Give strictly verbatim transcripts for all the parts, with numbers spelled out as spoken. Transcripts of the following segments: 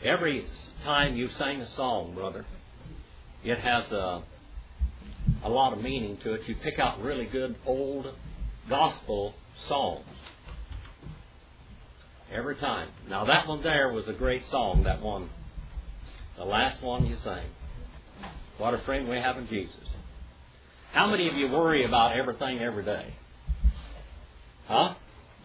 Every time you sang a song, brother, it has a, a lot of meaning to it. You pick out really good old gospel songs. Every time. Now that one there was a great song, that one. The last one you sang. What a friend we have in Jesus. How many of you worry about everything every day? Huh?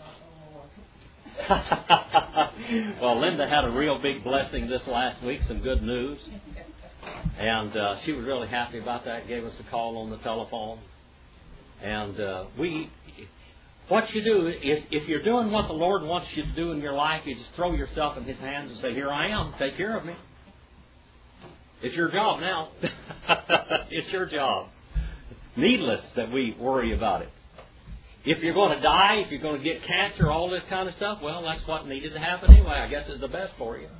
Well, Linda had a real big blessing this last week, some good news. And uh, she was really happy about that, gave us a call on the telephone. And uh, we, what you do is, if you're doing what the Lord wants you to do in your life, you just throw yourself in His hands and say, here I am, take care of me. It's your job now. It's your job. Needless that we worry about it. If you're going to die, if you're going to get cancer, all this kind of stuff, well, that's what needed to happen anyway. I guess it's the best for you.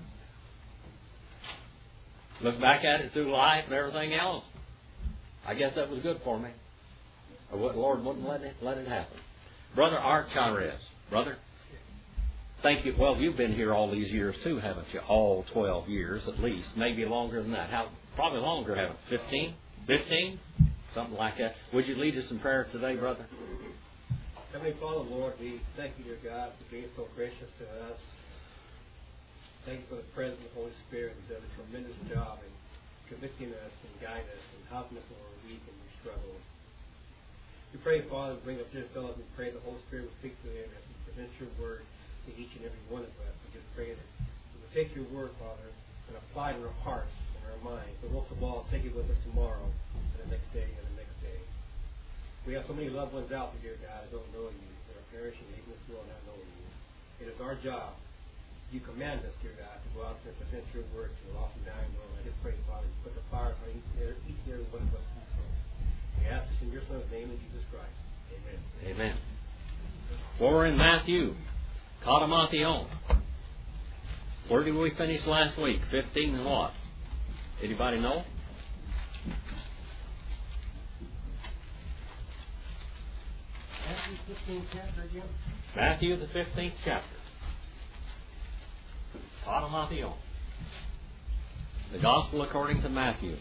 Look back at it through life and everything else. I guess that was good for me. Or what the Lord wouldn't let it, let it happen. Brother Art Charez. Brother, thank you. Well, you've been here all these years too, haven't you? All twelve years at least. Maybe longer than that. How? Probably longer, haven't you? fifteen? fifteen? Something like that. Would you lead us in prayer today, brother? Heavenly Father, Lord, we thank you, dear God, for being so gracious to us. Thank you for the presence of the Holy Spirit who does a tremendous job in convicting us and guiding us and helping us when we're weak and we struggle. We pray, Father, bring up this fellow. We pray the Holy Spirit will speak to him as we present your word to each and every one of us. We just pray that we will take your word, Father, and apply it in our hearts and our minds. But most of all, take it with us tomorrow and the next day and the next day. We have so many loved ones out there, dear God, that don't know you, that are perishing, leaving this world not knowing you. It is our job. You command us, dear God, to go out there and present your word to the lost and dying world. I just pray, Father, you put the fire on each and every one of us to do so. We ask this in your Son's name, in Jesus Christ. Amen. Amen. Well, we're in Matthew. Catamathion. Where did we finish last week? fifteen and what? Anybody know? Matthew fifteenth chapter again. Matthew the fifteenth chapter. Catamathion. The Gospel according to Matthew.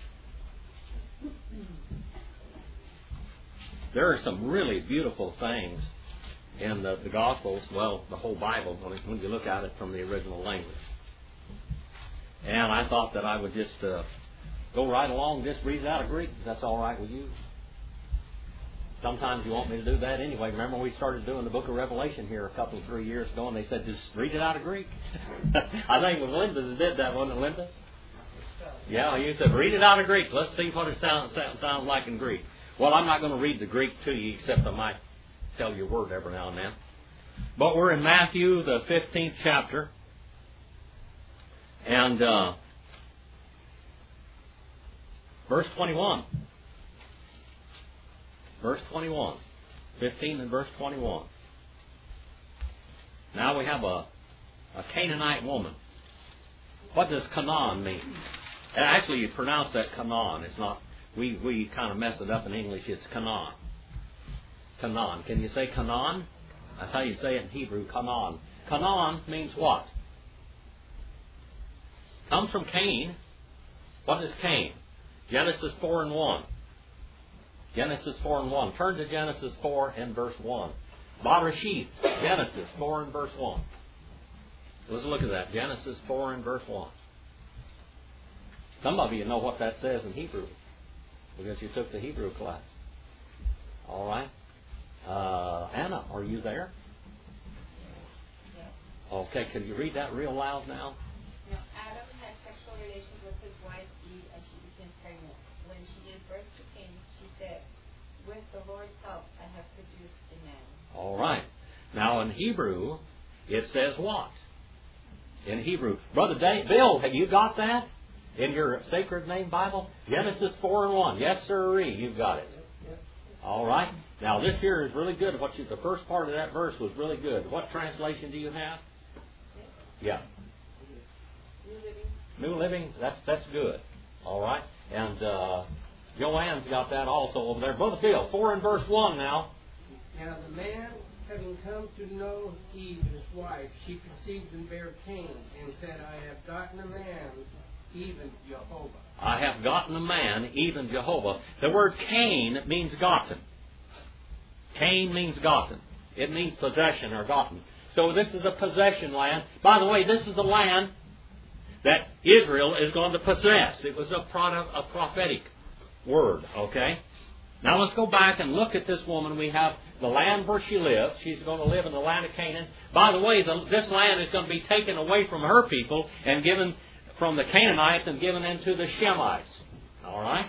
There are some really beautiful things in the, the Gospels, well, the whole Bible, when, when you look at it from the original language. And I thought that I would just uh, go right along, just read it out of Greek. If that's all right with you. Sometimes you want me to do that anyway. Remember when we started doing the book of Revelation here a couple of three years ago, and they said, just read it out of Greek. I think it was Linda that did that, wasn't it, Linda? Yeah, you said, read it out of Greek. Let's see what it sounds, sounds like in Greek. Well, I'm not going to read the Greek to you, except I might tell you a word every now and then. But we're in Matthew, the fifteenth chapter. And uh, verse twenty-one. Verse twenty-one. fifteen and verse twenty-one. Now we have a, a Canaanite woman. What does Canaan mean? Actually, you pronounce that Canaan. It's not, we, we kind of mess it up in English. It's Canaan. Canaan. Can you say Canaan? That's how you say it in Hebrew, Canaan. Canaan means what? Comes from Cain. What is Cain? Genesis four and one. Genesis four and one. Turn to Genesis four and verse one. Bereshith. Genesis four and verse one. Let's look at that. Genesis four and verse one. Some of you know what that says in Hebrew because you took the Hebrew class. All right. Uh, Anna, are you there? Okay, can you read that real loud now? Now, Adam had sexual relations with his wife Eve, and she became pregnant. When she gave birth to Cain, she said, with the Lord's help, I have produced a man. All right. Now, in Hebrew, it says what? In Hebrew. Brother Dave, Bill, have you got that in your Sacred Name Bible? Genesis four and one. Yes, sirree, you've got it. All right. Now, this here is really good. What you, the first part of that verse was really good. What translation do you have? Yeah. New Living. New Living. That's that's good. All right. And uh, Joanne's got that also over there. Brother Bill, four and verse one now. Now the man having come to know Eve his wife, she conceived and bare Cain, and said, I have gotten a man, even Jehovah. I have gotten a man, even Jehovah. The word Cain means gotten. Cain means gotten. It means possession or gotten. So this is a possession land. By the way, this is the land that Israel is going to possess. It was a, product, a prophetic word, okay? Now let's go back and look at this woman. We have the land where she lives. She's going to live in the land of Canaan. By the way, the, this land is going to be taken away from her people and given from the Canaanites and given into the Shemites. All right?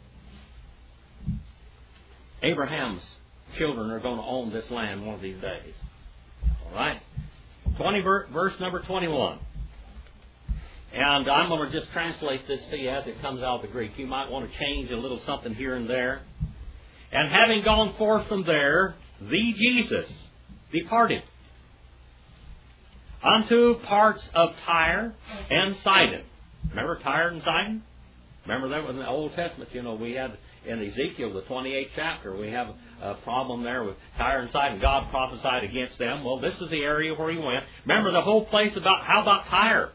Abraham's children are going to own this land one of these days. All right? twenty, verse number twenty-one. And I'm going to just translate this to you as it comes out of the Greek. You might want to change a little something here and there. And having gone forth from there, the Jesus departed unto parts of Tyre and Sidon. Remember Tyre and Sidon? Remember that was in the Old Testament. You know, we had in Ezekiel, the twenty-eighth chapter, we have a problem there with Tyre and Sidon. God prophesied against them. Well, this is the area where he went. Remember the whole place about, how about Tyre?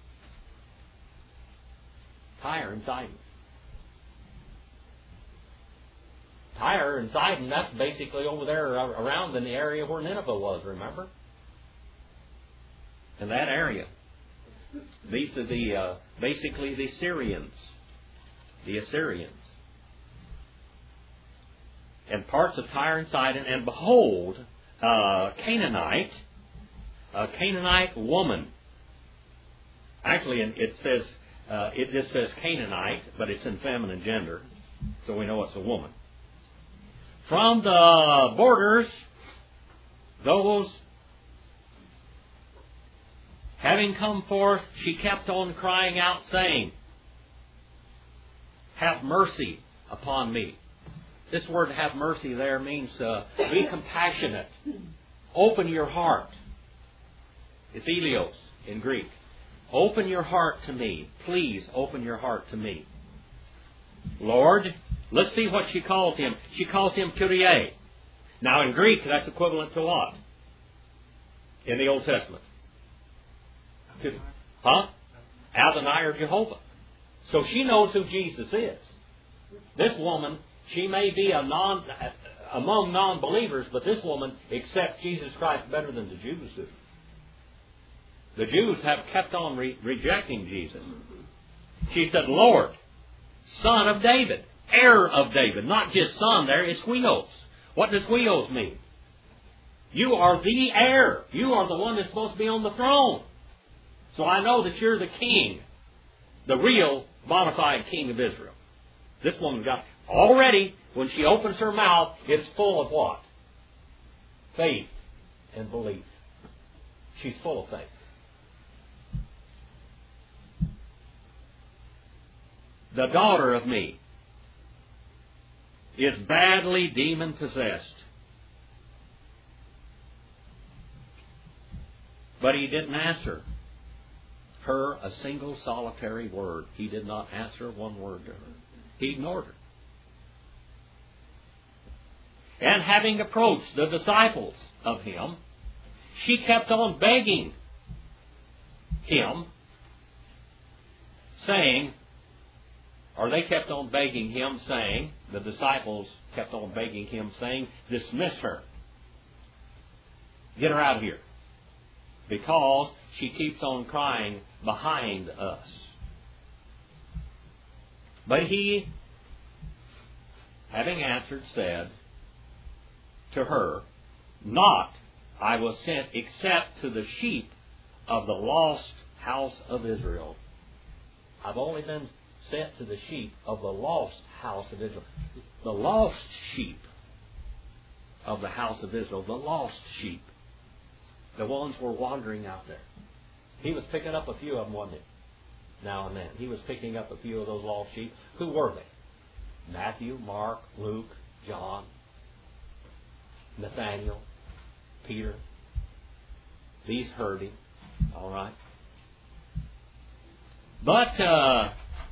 Tyre and Sidon. Tyre and Sidon, that's basically over there around in the area where Nineveh was, remember? In that area. These are the, uh, basically the Syrians. The Assyrians. And parts of Tyre and Sidon, and behold, uh, Canaanite, a Canaanite woman. Actually, it says, uh, it just says Canaanite, but it's in feminine gender, so we know it's a woman. From the borders, those having come forth, she kept on crying out, saying, have mercy upon me. This word have mercy there means uh, be compassionate. Open your heart. It's Elios in Greek. Open your heart to me. Please open your heart to me. Lord, let's see what she calls him. She calls him Kyrie. Now in Greek, that's equivalent to what? In the Old Testament. Huh? Adonai or Jehovah. So she knows who Jesus is. This woman, she may be a non, among non-believers, but this woman accepts Jesus Christ better than the Jews do. The Jews have kept on re- rejecting Jesus. She said, Lord, Son of David, heir of David. Not just son there, it's huios. What does huios mean? You are the heir. You are the one that's supposed to be on the throne. So I know that you're the king, the real bona fide king of Israel. This woman's got, already, when she opens her mouth, it's full of what? Faith and belief. She's full of faith. The daughter of me is badly demon-possessed. But he didn't answer her a single solitary word. He did not answer one word to her. He ignored her. And having approached the disciples of him, she kept on begging him, saying, or they kept on begging him, saying, the disciples kept on begging him, saying, dismiss her. Get her out of here. Because she keeps on crying behind us. But he, having answered, said to her, not I was sent except to the sheep of the lost house of Israel. I've only been sent to the sheep of the lost house of Israel. The lost sheep of the house of Israel. The lost sheep. The ones who were wandering out there. He was picking up a few of them, wasn't he? Now and then. He was picking up a few of those lost sheep. Who were they? Matthew, Mark, Luke, John, Nathaniel, Peter. These heard him. All right. But uh,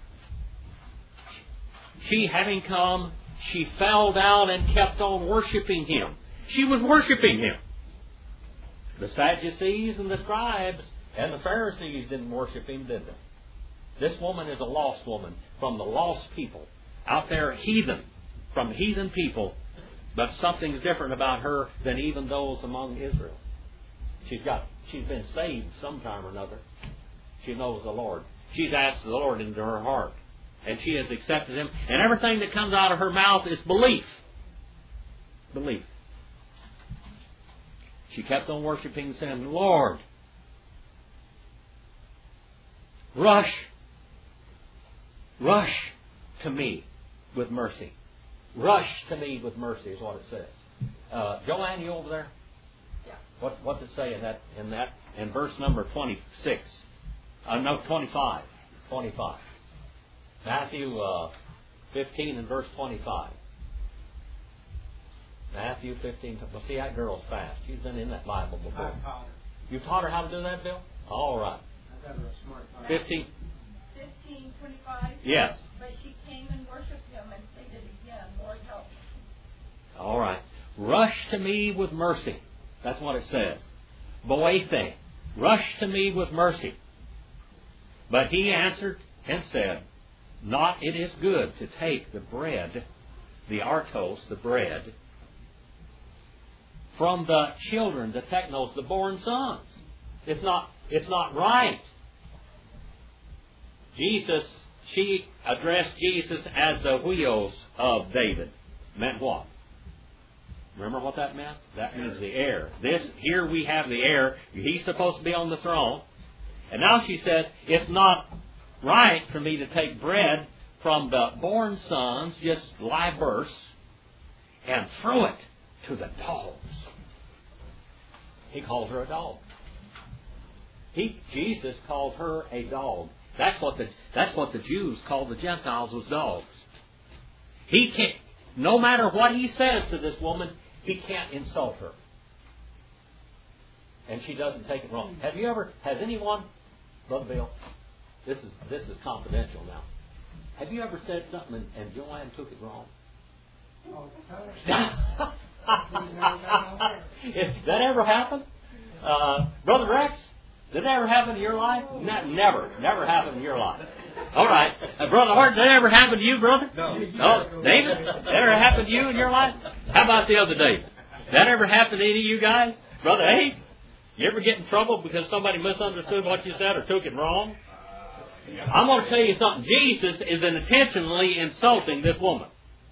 she, having come, she fell down and kept on worshiping him. She was worshiping him. The Sadducees and the scribes and the Pharisees didn't worship Him, did they? This woman is a lost woman from the lost people. Out there, heathen, from heathen people. But something's different about her than even those among Israel. She's got, she's been saved sometime or another. She knows the Lord. She's asked the Lord into her heart. And she has accepted Him. And everything that comes out of her mouth is belief. Belief. She kept on worshiping, saying, Lord, rush, rush to me with mercy. Rush to me with mercy is what it says. Uh, Joanne, you over there? Yeah. What, what's it say in that? In that? In verse number twenty-six? Uh, no, twenty-five. Twenty-five. Matthew uh, fifteen and verse twenty-five. Matthew fifteen. Well, see, that girl's fast. She's been in that Bible before. You taught her how to do that, Bill? All right. I got her a smart phone. Fifteen. Fifteen twenty-five. Yes. But she came and worshipped Him and pleaded again, Lord, help me. All right. Rush to me with mercy. That's what it says. Boethe. Rush to me with mercy. But he answered and said, Not it is good to take the bread, the artos, the bread, from the children, the technos, the born sons. It's not, it's not right. Jesus, she addressed Jesus as the huios of David. Meant what? Remember what that meant? That means the heir. This, here we have the heir. He's supposed to be on the throne. And now she says, it's not right for me to take bread from the born sons, just live births, and throw it to the dogs. He calls her a dog. He, Jesus called her a dog. That's what the that's what the Jews called the Gentiles, was dogs. He can't, no matter what he says to this woman, he can't insult her. And she doesn't take it wrong. Have you ever, has anyone, Brother Bill, this is this is confidential now. Have you ever said something and, and Joanne took it wrong? All the time. If that ever happened? Uh, Brother Rex, did that ever happen in your life? Ne- never. Never happened in your life. All right. Uh, Brother Hart, did that ever happen to you, brother? No. No? David? Did that ever happen to you in your life? How about the other David? Did that ever happen to any of you guys? Brother Abe? You ever get in trouble because somebody misunderstood what you said or took it wrong? I'm going to tell you something. Jesus is intentionally insulting this woman.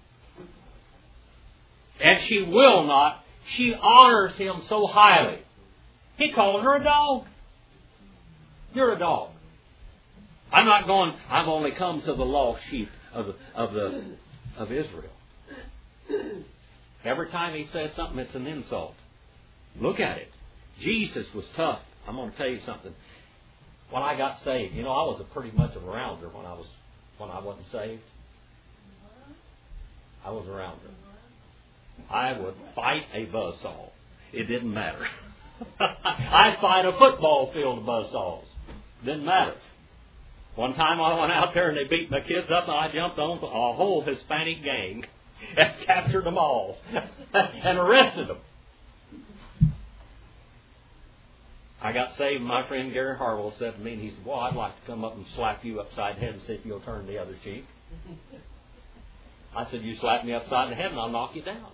And she will not. She honors him so highly. He called her a dog. You're a dog. I'm not going, I've only come to the lost sheep of, of, the, of Israel. Every time he says something, it's an insult. Look at it. Jesus was tough. I'm going to tell you something. When I got saved, you know, I was a pretty much of a rounder when I was when I wasn't saved. I was a rounder. I would fight a buzzsaw. It didn't matter. I'd fight a football field of buzzsaws. Didn't matter. One time I went out there and they beat my kids up and I jumped on a whole Hispanic gang and captured them all and arrested them. I got saved. My friend Gary Harwell said to me, and he said, well, I'd like to come up and slap you upside the head and see if you'll turn the other cheek. I said, you slap me upside the head and I'll knock you down.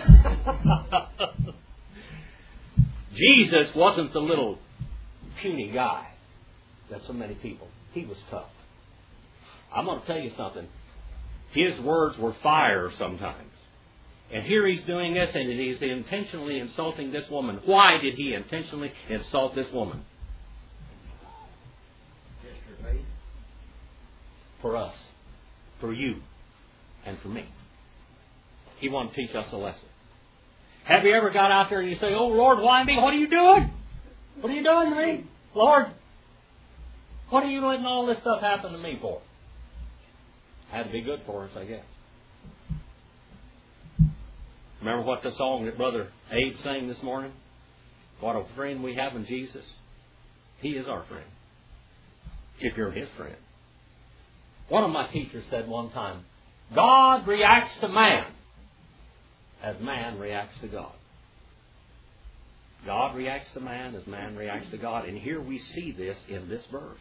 Jesus wasn't the little puny guy that so many people. He was tough. I'm going to tell you something. His words were fire sometimes. And here he's doing this, and he's intentionally insulting this woman. Why did he intentionally insult this woman? For us. For you. And for me. He wanted to teach us a lesson. Have you ever got out there and you say, oh, Lord, why me? What are you doing? What are you doing to me? Lord, what are you letting all this stuff happen to me for? Had to be good for us, I guess. Remember what the song that Brother Abe sang this morning? What a friend we have in Jesus. He is our friend. If you're His friend. One of my teachers said one time, God reacts to man as man reacts to God. God reacts to man as man reacts to God. And here we see this in this verse.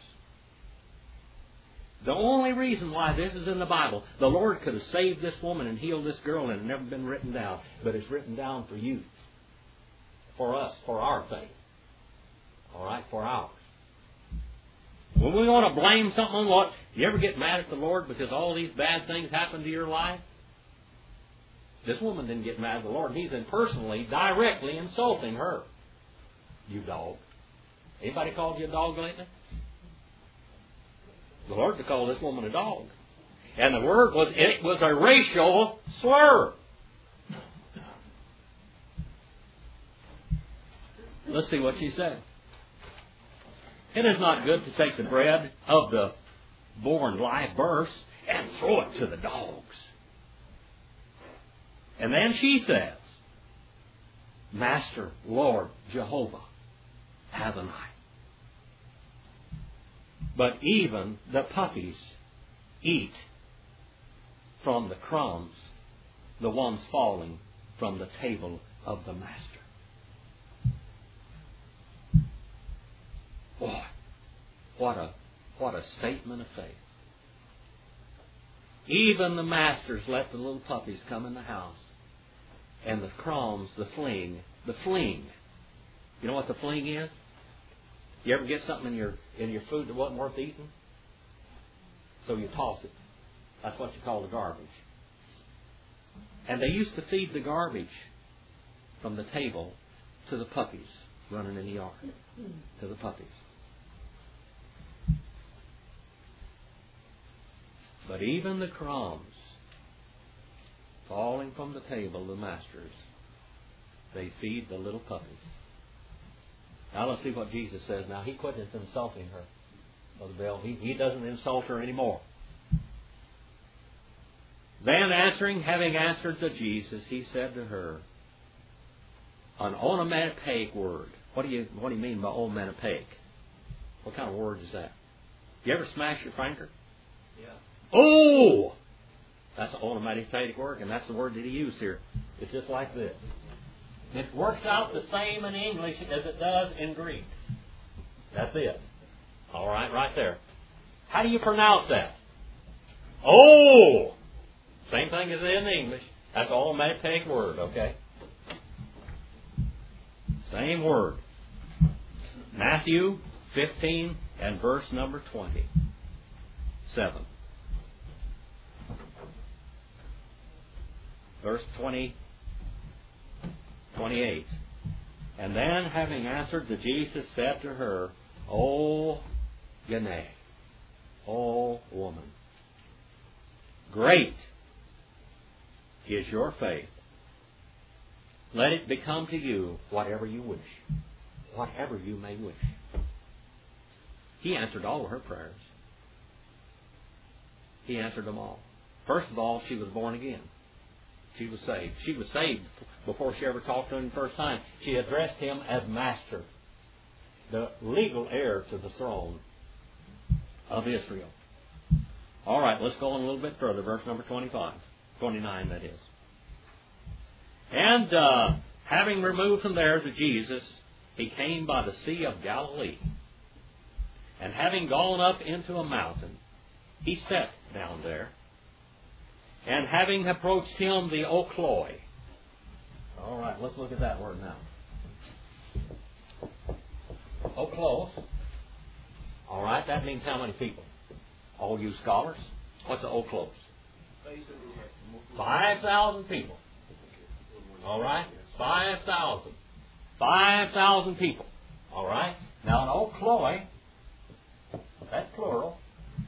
The only reason why this is in the Bible, the Lord could have saved this woman and healed this girl and it had never been written down. But it's written down for you. For us. For our faith. All right? For ours. When we want to blame something on what, you ever get mad at the Lord because all these bad things happened to your life? This woman didn't get mad at the Lord. He's personally, directly insulting her. You dog. Anybody called you a dog lately? The Lord could call this woman a dog. And the word was, it was a racial slur. Let's see what she said. It is not good to take the bread of the born live births and throw it to the dogs. And then she says, Master, Lord, Jehovah, Adonai. But even the puppies eat from the crumbs, the ones falling from the table of the Master. Boy, what a, what a statement of faith. Even the masters let the little puppies come in the house. And the crumbs, the fling, the fling. You know what the fling is? You ever get something in your in your food that wasn't worth eating? So you toss it. That's what you call the garbage. And they used to feed the garbage from the table to the puppies running in the yard. To the puppies. But even the crumbs falling from the table, the masters, they feed the little puppies. Now let's see what Jesus says. Now he quit insulting her, Brother Bill. He, he doesn't insult her anymore. Then answering, having answered to Jesus, he said to her, an onomatopoeic word. What do you what do you mean by onomatopoeic? What kind of word is that? You ever smash your finger? Yeah. Oh! That's an onomatopoeic word, and that's the word that he used here. It's just like this. It works out the same in English as it does in Greek. That's it. All right, right there. How do you pronounce that? Oh! Same thing as in English. That's an onomatopoeic word, okay? Same word. Matthew fifteen and verse number twenty-seven. Verse twenty, twenty-eight. And then, having answered, the Jesus said to her, O Gene, O woman, great is your faith. Let it become to you whatever you wish. Whatever you may wish. He answered all of her prayers. He answered them all. First of all, she was born again. She was saved. She was saved before she ever talked to him the first time. She addressed him as Master, the legal heir to the throne of Israel. All right, let's go on a little bit further. Verse number twenty-five. twenty-nine, that is. And uh, having removed from there to Jesus, he came by the Sea of Galilee. And having gone up into a mountain, he sat down there. And having approached him the okloi. All right, let's look at that word now. Oklos. All right, that means how many people? All you scholars. What's the oklos? Five thousand people. All right, five thousand. Five thousand people. All right. Now an okloi, that's plural.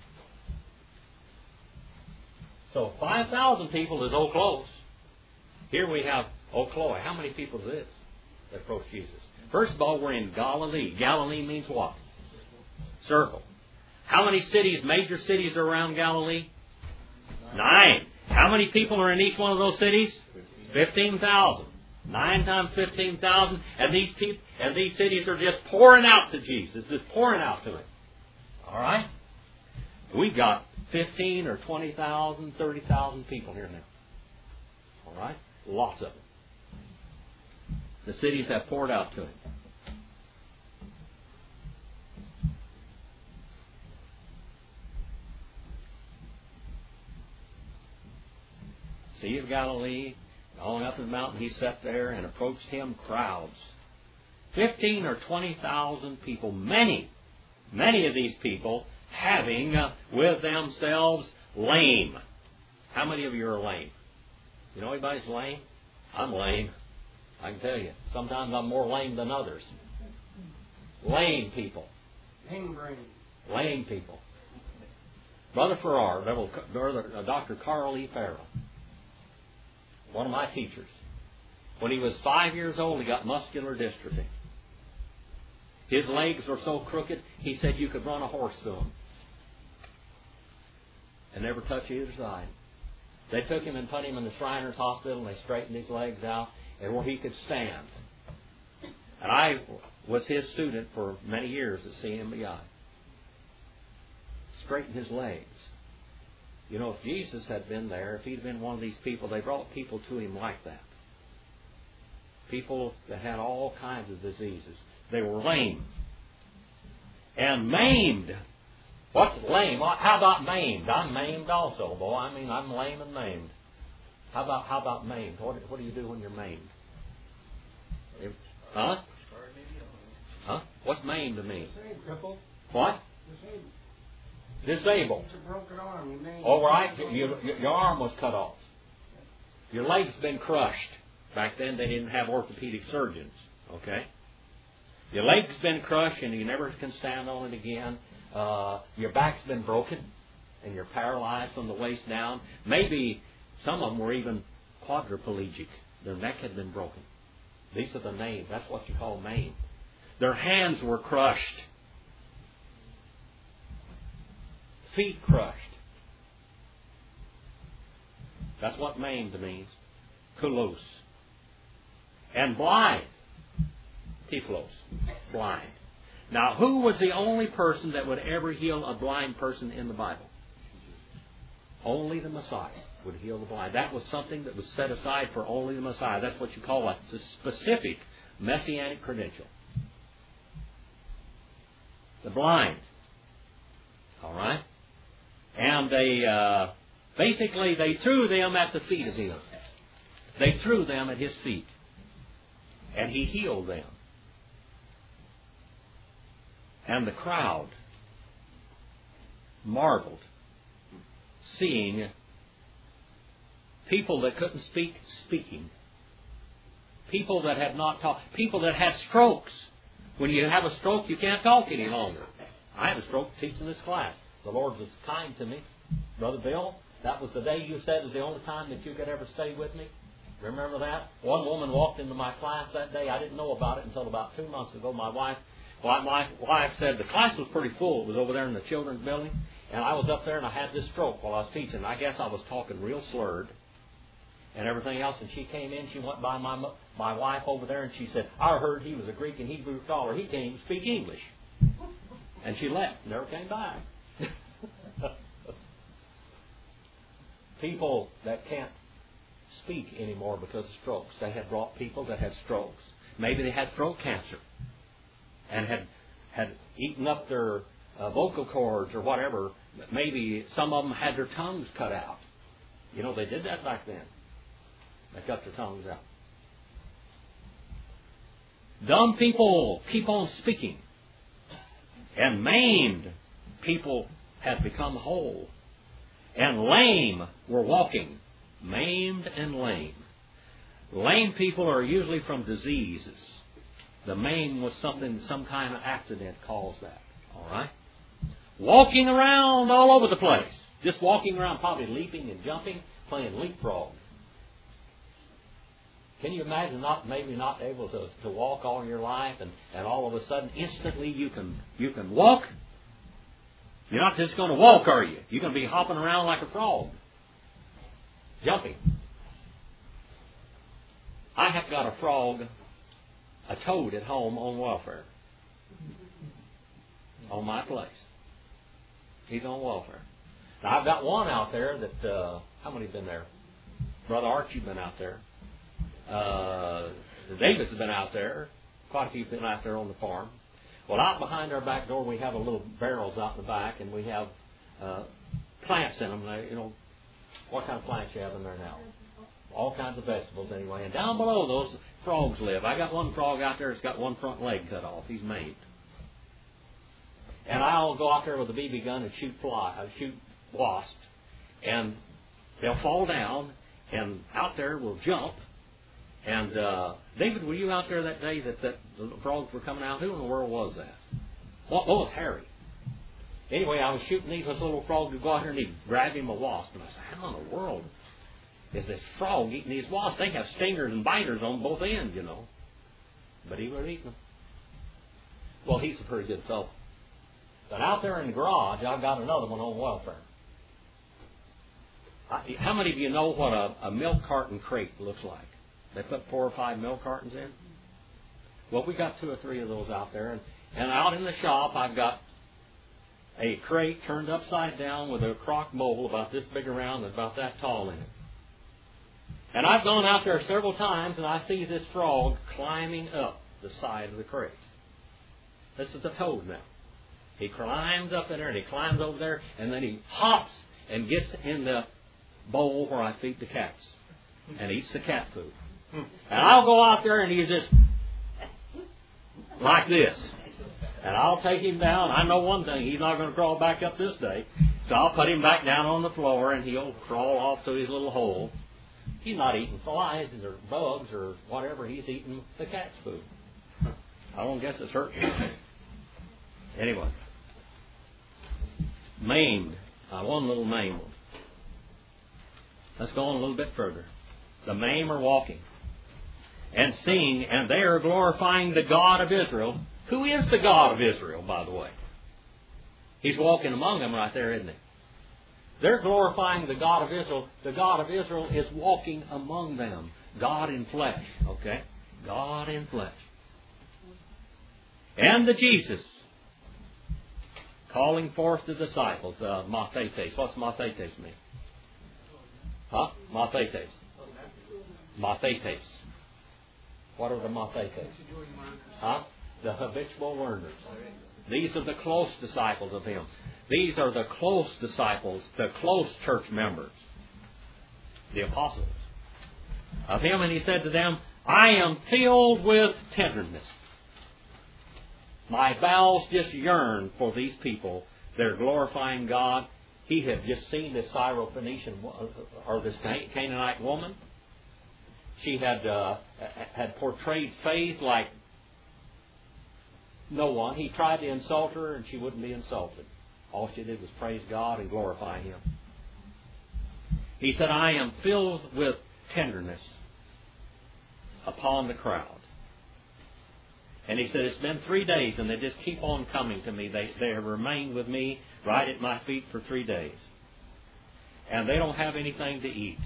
So five thousand people is oklos. Here we have okloi. How many people is this that approached Jesus? First of all, we're in Galilee. Galilee means what? Circle. How many cities, major cities, are around Galilee? Nine. How many people are in each one of those cities? Fifteen thousand. Nine times fifteen thousand, and these people and these cities are just pouring out to Jesus, just pouring out to him. All right. We've got fifteen or twenty thousand, thirty thousand people here now. All right, lots of them. the cities have poured out to him. Sea of Galilee, going up the mountain, he sat there, and approached him crowds. Fifteen or twenty thousand people, many, many of these people having uh, with themselves lame. How many of you are lame? You know anybody's lame? I'm lame. I can tell you. Sometimes I'm more lame than others. Lame people. Lame brain. Lame people. Brother Farrar, Brother, uh, Doctor Carl E. Farrell, one of my teachers, when he was five years old, he got muscular dystrophy. His legs were so crooked, he said you could run a horse through them and never touch either side. They took him and put him in the Shriners Hospital, and they straightened his legs out and where he could stand. And I was his student for many years at C M B I. Straightened his legs. You know, if Jesus had been there, if he'd been one of these people, they brought people to him like that. People that had all kinds of diseases. They were lame. And maimed. What's lame? How about maimed? I'm maimed also, boy. I mean, I'm lame and maimed. How about how about maimed? What, what do you do when you're maimed? If, huh? Huh? What's maimed to mean? Crippled. What? Disabled. Disabled. It's a broken arm. You may All right. Your, your, your arm was cut off. Your leg's been crushed. Back then they didn't have orthopedic surgeons. Okay? Your leg's been crushed and you never can stand on it again. Uh, your back's been broken and you're paralyzed from the waist down. Maybe some of them were even quadriplegic. Their neck had been broken. These are the names. That's what you call maimed. Their hands were crushed. Feet crushed. That's what maimed means. Kulos. And blind. Tiflos. Blind. Now, who was the only person that would ever heal a blind person in the Bible? Only the Messiah would heal the blind. That was something that was set aside for only the Messiah. That's what you call a specific messianic credential. The blind. All right? And they, uh, basically, they threw them at the feet of him. They threw them at his feet. And he healed them. And the crowd marveled, seeing people that couldn't speak, speaking. People that had not talked. People that had strokes. When you have a stroke, you can't talk any longer. I had a stroke teaching this class. The Lord was kind to me. Brother Bill, that was the day you said was the only time that you could ever stay with me. Remember that? One woman walked into my class that day. I didn't know about it until about two months ago. My wife, well, my wife said the class was pretty full. It was over there in the children's building. And I was up there and I had this stroke while I was teaching. I guess I was talking real slurred and everything else. And she came in. She went by my my wife over there and she said, I heard he was a Greek and Hebrew scholar. He can't even speak English. And she left. Never came back. People that can't speak anymore because of strokes. They had brought people that had strokes. Maybe they had throat cancer and had had eaten up their uh, vocal cords or whatever. Maybe some of them had their tongues cut out. You know, they did that back then. They cut their tongues out. Dumb people keep on speaking. And maimed people have become whole. And lame were walking. Maimed and lame. Lame people are usually from diseases. The maimed was something, some kind of accident caused that. All right? Walking around all over the place. Just walking around, probably leaping and jumping, playing leapfrog. Can you imagine not maybe not able to, to walk all your life and, and all of a sudden instantly you can you can walk? You're not just going to walk, are you? You're going to be hopping around like a frog. Jumping. I have got a frog, a toad at home on welfare. On my place. He's on welfare. Now I've got one out there that, uh, how many have been there? Brother Archie been out there. Uh, David's been out there. Quite a few been out there on the farm. Well, out behind our back door, we have a little barrels out in the back, and we have uh, plants in them. They, you know, what kind of plants you have in there now? All kinds of vegetables, anyway. And down below those, frogs live. I got one frog out there that's got one front leg cut off. He's maimed. And I'll go out there with a B B gun and shoot fly, uh, shoot wasps, and they'll fall down, and out there will jump. And uh, David, were you out there that day that, that the frogs were coming out? Who in the world was that? Well, oh, it's Harry. Anyway, I was shooting these, this little frog to go out there, and he'd grab him a wasp. And I said, how in the world is this frog eating these wasps? They have stingers and biters on both ends, you know. But he was eating them. Well, he's a pretty good fellow. But out there in the garage, I've got another one on welfare. I, how many of you know what a, a milk carton crate looks like? They put four or five milk cartons in. Well, we got two or three of those out there. And, and out in the shop, I've got a crate turned upside down with a crock mold about this big around and about that tall in it. And I've gone out there several times, and I see this frog climbing up the side of the crate. This is the toad now. He climbs up in there, and he climbs over there, and then he hops and gets in the bowl where I feed the cats and eats the cat food. And I'll go out there, and he's just like this. And I'll take him down. I know one thing, he's not going to crawl back up this day. So I'll put him back down on the floor, and he'll crawl off to his little hole. He's not eating flies or bugs or whatever. He's eating the cat's food. I don't guess it's hurting him. Anyway. Maimed. Uh, one little maimed one. Let's go on a little bit further. The maimed are walking and singing, and they are glorifying the God of Israel. Who is the God of Israel, by the way? He's walking among them right there, isn't he? They're glorifying the God of Israel. The God of Israel is walking among them. God in flesh, okay? God in flesh. And the Jesus calling forth the disciples, uh, Mathetes. What's Mathetes mean? Huh? Mathetes. Mathetes. What are the Mathetes? Huh? The habitual learners. These are the close disciples of Him. These are the close disciples, the close church members, the apostles of Him. And He said to them, I am filled with tenderness. My bowels just yearn for these people. They're glorifying God. He had just seen this Syrophoenician, or this Canaanite woman. She had uh, had portrayed faith like no one. He tried to insult her, and she wouldn't be insulted. All she did was praise God and glorify Him. He said, I am filled with tenderness upon the crowd. And he said, it's been three days, and they just keep on coming to me. They, they have remained with me right at my feet for three days. And they don't have anything to eat.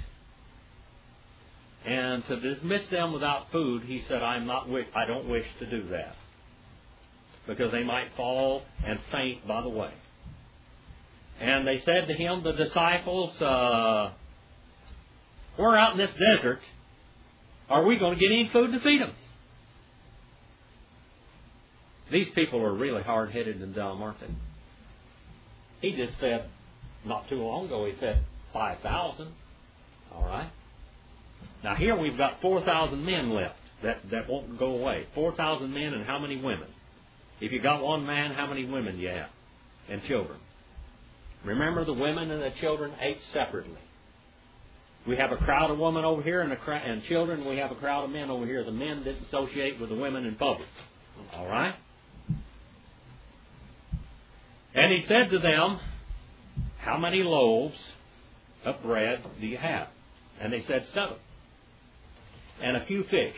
And to dismiss them without food, he said, I'm not, I don't wish to do that. Because they might fall and faint by the way. And they said to him, the disciples, uh, we're out in this desert. Are we going to get any food to feed them? These people are really hard-headed and dumb, aren't they? He just fed, not too long ago, he fed five thousand. All right? Now here we've got four thousand men left that, that won't go away. four thousand men, and how many women? If you got one man, how many women do you have? And children. Remember, the women and the children ate separately. We have a crowd of women over here and, a cr- and children. We have a crowd of men over here. The men didn't associate with the women in public. All right? And he said to them, how many loaves of bread do you have? And they said, seven. And a few fish.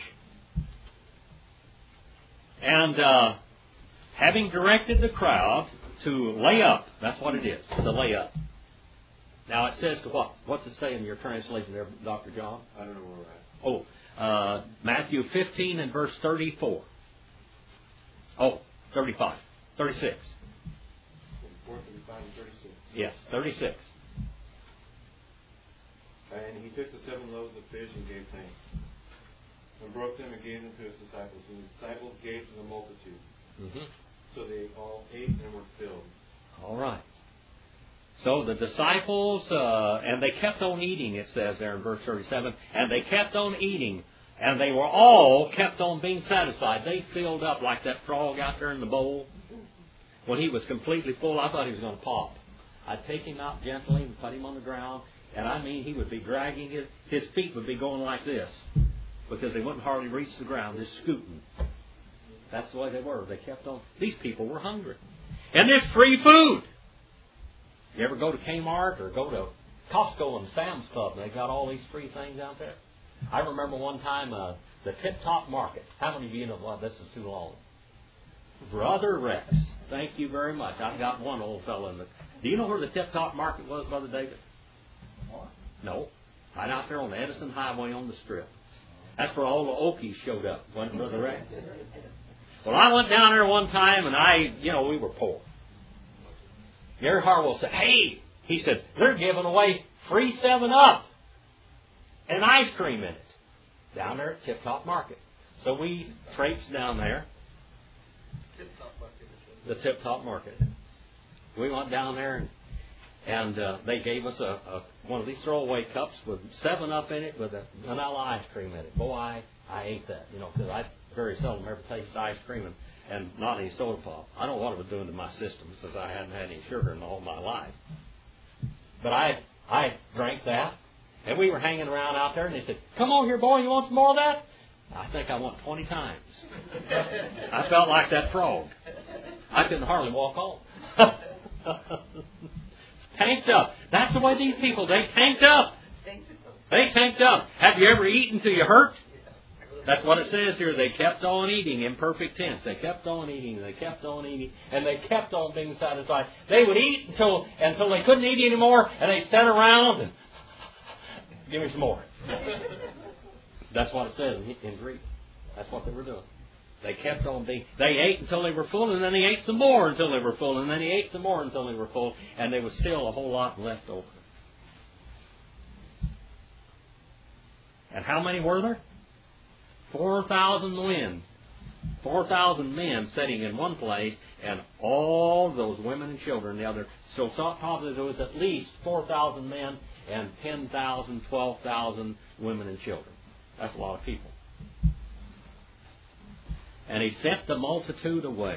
And uh, having directed the crowd to lay up, that's what it is, to lay up. Now it says to what? What's it say in your translation there, Doctor John? I don't know where we're at. Oh, uh, Matthew fifteen and verse thirty-four. Oh, thirty-five. thirty-six. thirty-four, thirty-five, and thirty-six. Yes, thirty-six. And he took the seven loaves of fish and gave thanks. and broke them and gave them to his disciples. And the disciples gave to the multitude. Mm-hmm. So they all ate and were filled. All right. So the disciples, uh, and they kept on eating, it says there in verse thirty-seven, and they kept on eating, and they were all kept on being satisfied. They filled up like that frog out there in the bowl. When he was completely full, I thought he was going to pop. I'd take him out gently and put him on the ground, and I mean he would be dragging, his, his feet would be going like this, because they wouldn't hardly reach the ground, just scooting. That's the way they were. They kept on. These people were hungry. And there's free food. You ever go to Kmart or go to Costco and Sam's Club, and they got all these free things out there? I remember one time uh, the Tip Top Market. How many of you know, well, this is too long? Brother Rex. Thank you very much. I've got one old fellow in the... Do you know where the Tip Top Market was, Brother David? No. Right out there on the Edison Highway on the Strip. That's where all the Okies showed up, wasn't Brother Rex? Well, I went down there one time, and I, you know, we were poor. Gary Harwell said, hey, he said, they're giving away free seven up and ice cream in it down there at Tip Top Market. So we traipsed down there. The Tip Top Market. We went down there, and, and uh, they gave us a, a one of these throwaway cups with seven up in it with a vanilla ice cream in it. Boy, I, I ate that, you know, because I very seldom ever taste ice cream and, and not any soda pop. I don't know what it was doing to my system since I hadn't had any sugar in all my life. But I I drank that, and we were hanging around out there, and they said, come on here, boy, you want some more of that? I think I went twenty times. I felt like that frog. I couldn't hardly walk home. Tanked up. That's the way these people, they tanked up. They tanked up. Have you ever eaten till you hurt? That's what it says here. They kept on eating, in perfect tense. They kept on eating, they kept on eating, and they kept on being satisfied. They would eat until until they couldn't eat anymore, and they'd sit around and give me some more. That's what it says in, in Greek. That's what they were doing. They kept on being, they ate until they were full, and then they ate some more until they were full, and then they ate some more until they were full, and there was still a whole lot left over. And how many were there? Four thousand men. Four thousand men sitting in one place, and all those women and children the other. So probably there was at least four thousand men and ten thousand, twelve thousand women and children. That's a lot of people. And he sent the multitude away,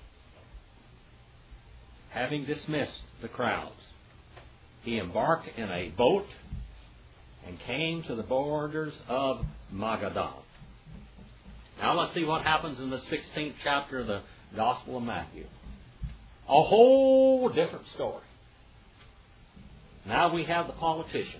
having dismissed the crowds. He embarked in a boat and came to the borders of Magadan. Now let's see what happens in the sixteenth chapter of the Gospel of Matthew. A whole different story. Now we have the politicians.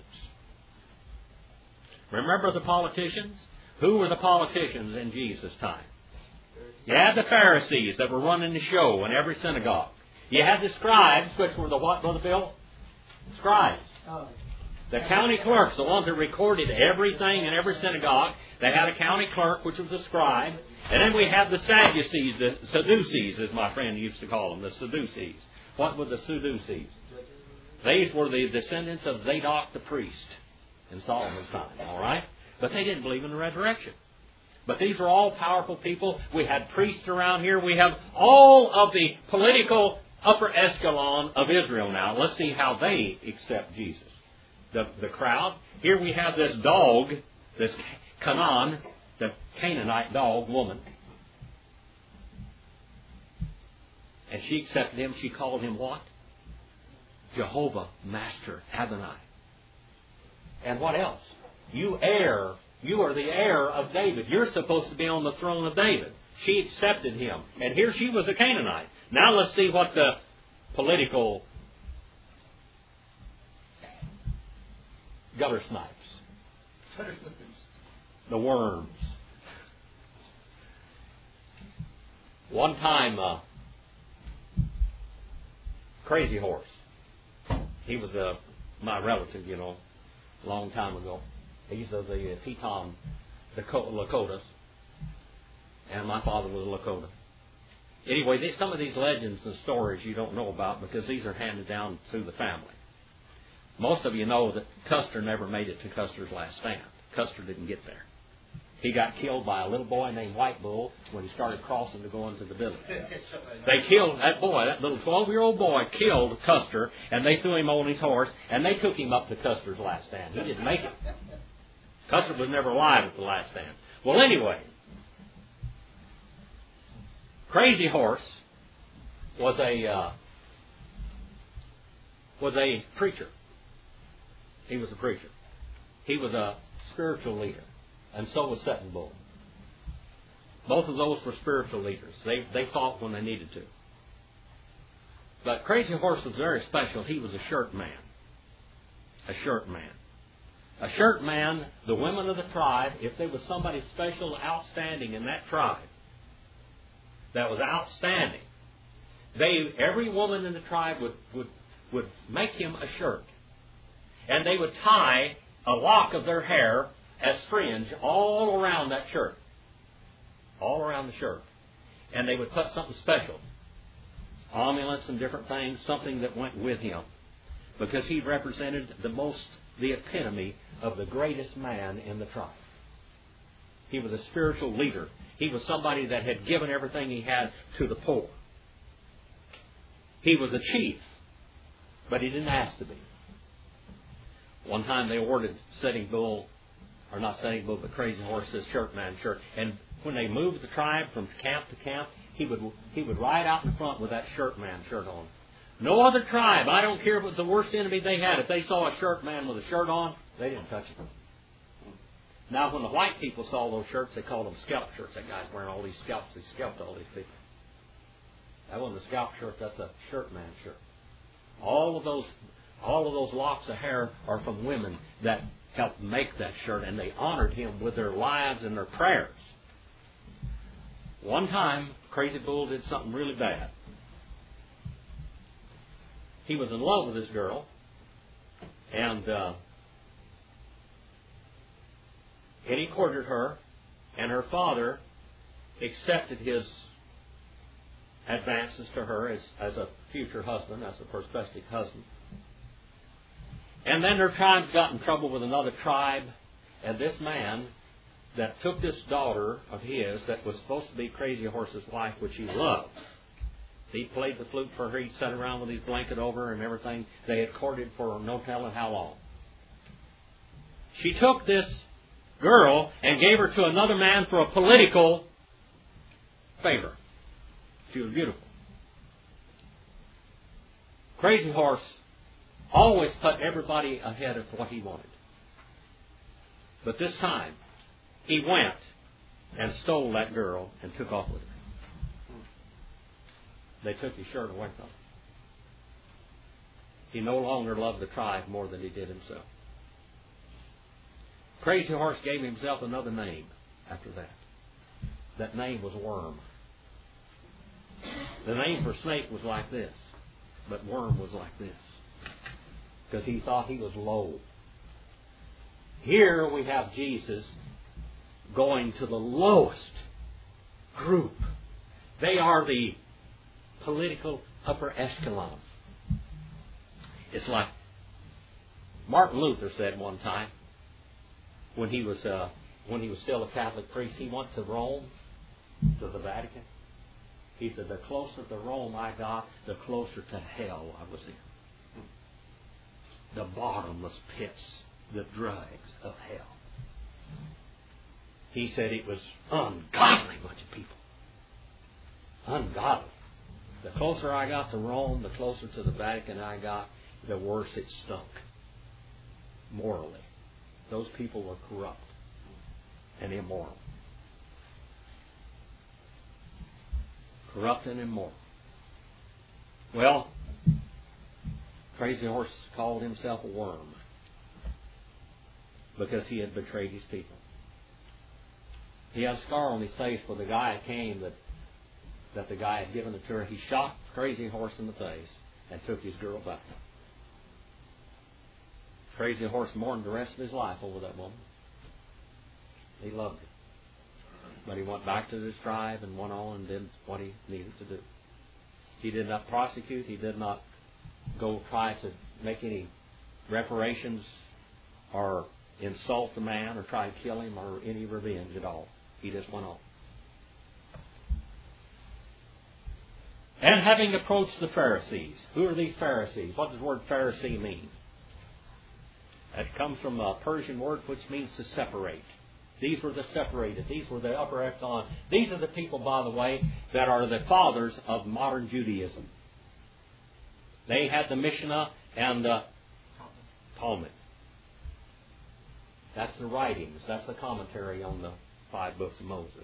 Remember the politicians? Who were the politicians in Jesus' time? You had the Pharisees that were running the show in every synagogue. You had the scribes, which were the what, Brother Bill? Scribes. The county clerks, the ones that recorded everything in every synagogue. They had a county clerk, which was a scribe. And then we had the Sadducees, the Sadducees, as my friend used to call them, the Sadducees. What were the Sadducees? These were the descendants of Zadok the priest in Solomon's time, all right? But they didn't believe in the resurrection. But these are all powerful people. We had priests around here. We have all of the political upper echelon of Israel now. Let's see how they accept Jesus. The, the crowd. Here we have this dog, this Canaan, the Canaanite dog woman. And she accepted him. She called him what? Jehovah, Master, Adonai. And what else? You heir. You are the heir of David. You're supposed to be on the throne of David. She accepted him. And here she was a Canaanite. Now let's see what the political gutter snipes. The worms. One time, uh, Crazy Horse. He was uh, my relative, you know, a long time ago. He's of the uh, Teton Lakotas. And my father was a Lakota. Anyway, these, some of these legends and stories you don't know about because these are handed down through the family. Most of you know that Custer never made it to Custer's last stand. Custer didn't get there. He got killed by a little boy named White Bull when he started crossing to go into the village. They killed that boy, that little twelve-year-old boy killed Custer, and they threw him on his horse, and they took him up to Custer's last stand. He didn't make it. Custer was never alive at the last stand. Well, anyway, Crazy Horse was a uh, was a preacher. He was a preacher. He was a spiritual leader. And so was Sitting Bull. Both of those were spiritual leaders. They they fought when they needed to. But Crazy Horse was very special. He was a shirt man. A shirt man. A shirt man, the women of the tribe, if there was somebody special, outstanding in that tribe, that was outstanding, they every woman in the tribe would, would, would make him a shirt. And they would tie a lock of their hair as fringe all around that shirt. All around the shirt. And they would put something special. Amulets and different things, something that went with him. Because he represented the most, the epitome of the greatest man in the tribe. He was a spiritual leader. He was somebody that had given everything he had to the poor. He was a chief, but he didn't ask to be. One time they ordered Sitting Bull, or not Sitting Bull, but Crazy Horse's shirt man shirt. And when they moved the tribe from camp to camp, he would he would ride out in front with that shirt man shirt on. No other tribe, I don't care if it was the worst enemy they had, if they saw a shirt man with a shirt on, they didn't touch him. Now, when the white people saw those shirts, they called them scalp shirts. That guy's wearing all these scalps. He scalped all these people. That wasn't a scalp shirt. That's a shirt man shirt. All of those, all of those locks of hair are from women that helped make that shirt, and they honored him with their lives and their prayers. One time, Crazy Bull did something really bad. He was in love with this girl, and uh, and he courted her, and her father accepted his advances to her as, as a future husband, as a prospective husband. And then their tribes got in trouble with another tribe, and this man that took this daughter of his that was supposed to be Crazy Horse's wife, which he loved. He played the flute for her. He'd sat around with his blanket over her and everything. They had courted for no telling how long. She took this girl and gave her to another man for a political favor. She was beautiful. Crazy Horse always put everybody ahead of what he wanted. But this time, he went and stole that girl and took off with her. They took his shirt away from him. He no longer loved the tribe more than he did himself. Crazy Horse gave himself another name after that. That name was Worm. The name for snake was like this, but worm was like this, because he thought he was low. Here we have Jesus going to the lowest group. They are the political upper echelon. It's like Martin Luther said one time, when he was uh, when he was still a Catholic priest, he went to Rome, to the Vatican. He said, the closer to Rome I got, the closer to hell I was in. The bottomless pits, the dregs of hell. He said it was ungodly bunch of people. Ungodly. The closer I got to Rome, the closer to the Vatican I got, the worse it stunk. Morally. Those people were corrupt and immoral. Corrupt and immoral. Well, Crazy Horse called himself a worm because he had betrayed his people. He had a scar on his face where the guy came that that the guy had given it to her. He shot Crazy Horse in the face and took his girl back. Crazy Horse mourned the rest of his life over that woman. He loved her. But he went back to his tribe and went on and did what he needed to do. He did not prosecute. He did not go try to make any reparations or insult the man or try to kill him or any revenge at all. He just went on. And having approached the Pharisees. Who are these Pharisees? What does the word Pharisee mean? It comes from a Persian word which means to separate. These were the separated. These were the upper echelon. These are the people, by the way, that are the fathers of modern Judaism. They had the Mishnah and the Talmud. That's the writings. That's the commentary on the five books of Moses.